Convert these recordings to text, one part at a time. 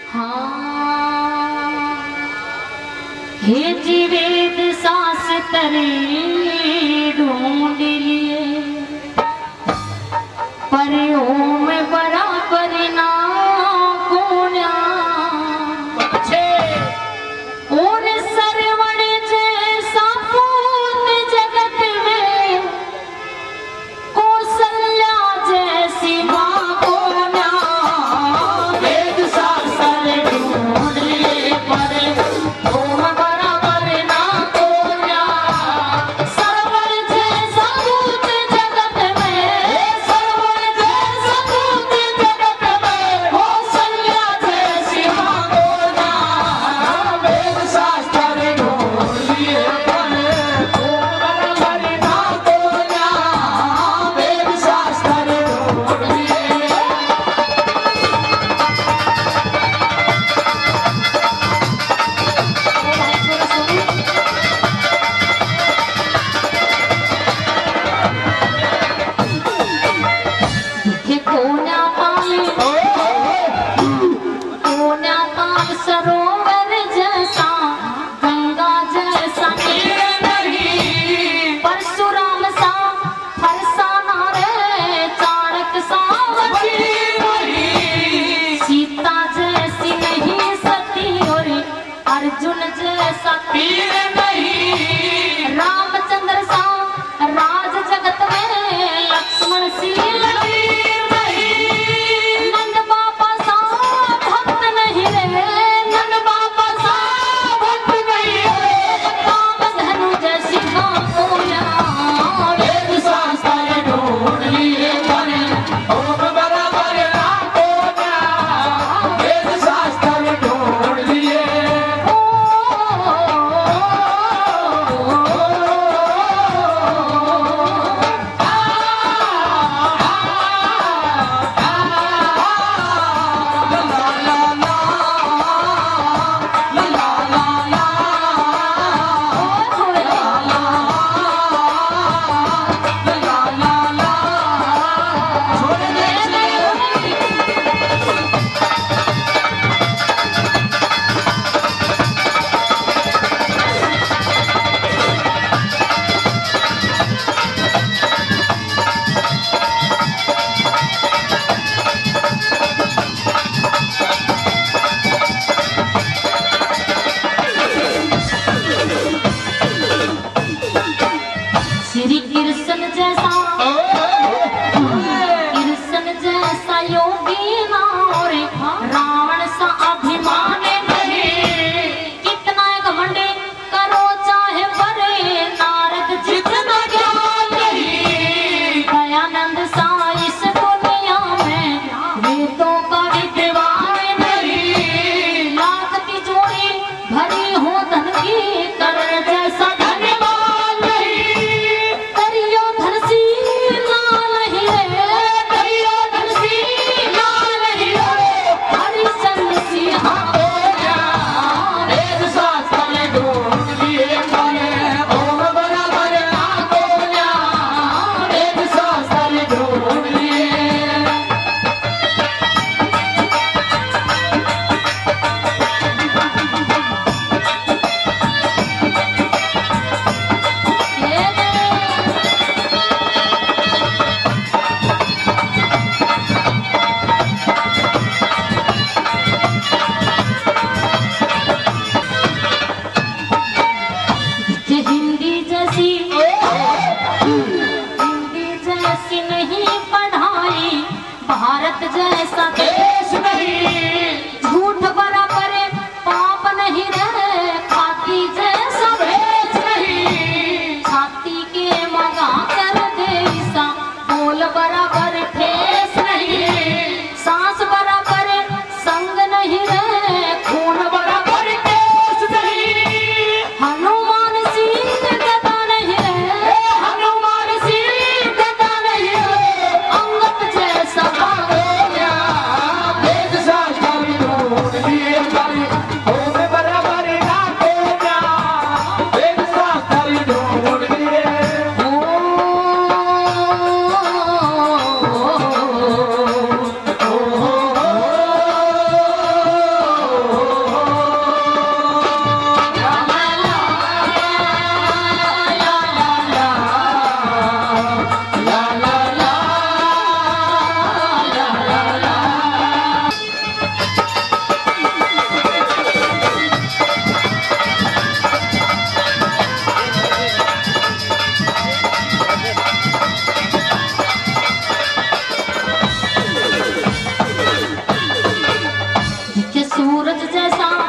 हाँ हे जीवेद शास्त्री ढूंढ लिए पर ओम बराबर ना कोन्या और सरवण जैसा पूत जगत में कौशल्या जैसी माँ कोन्या वेद शास्त्र ढूंढ लिए पर ओम बराबर ना कोन्या सरवण जैसा पूत जगत में सरवण जैसा पूत जगत में कौशल्या जैसी माँ कोन्या वेद शास्त्र ढूंढ लिए पर ओम बराबर ना कोन्या वेद शास्त्र ढूंढ लिए कि कोन्या पाल कोन्या पाल सरोवर जैसा गंगा जैसा नीर नहीं परशुराम सा फरसाना रे चाणक सा वकील नहीं सीता जैसी नहीं सती और अर्जुन जैसा तीर नहीं रामचंद्र सा राज जगत में लक्ष्मण सी लकीर नहीं नंद बाबा सा भक्त नहीं रे नंद बाबा सा भक्त नहीं रे काम धनु जैसी कोन्या वेद शास्त्र ढूंढ लिए पर ओम बराबर ना कोन्या वेद शास्त्र ढूंढ लिए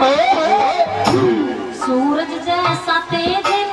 सूरज जैसा तेज